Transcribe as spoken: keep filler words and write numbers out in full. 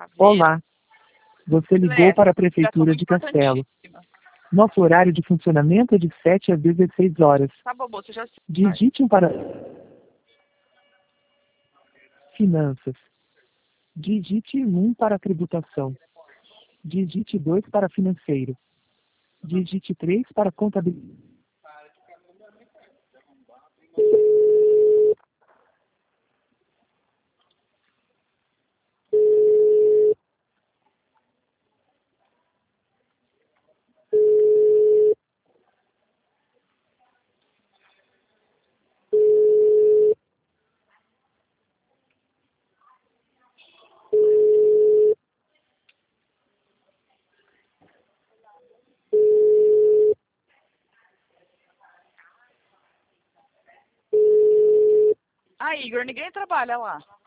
ver. Olá, você ligou Leste, para a ligação Prefeitura muito de Castelo. importantíssima. Nosso horário de funcionamento é de sete às dezesseis horas. Tá bom, moça, já sei. Digite um para finanças. Digite um para tributação. Digite dois para financeiro. Digite três para contabilidade. Ah, Igor, ninguém trabalha lá.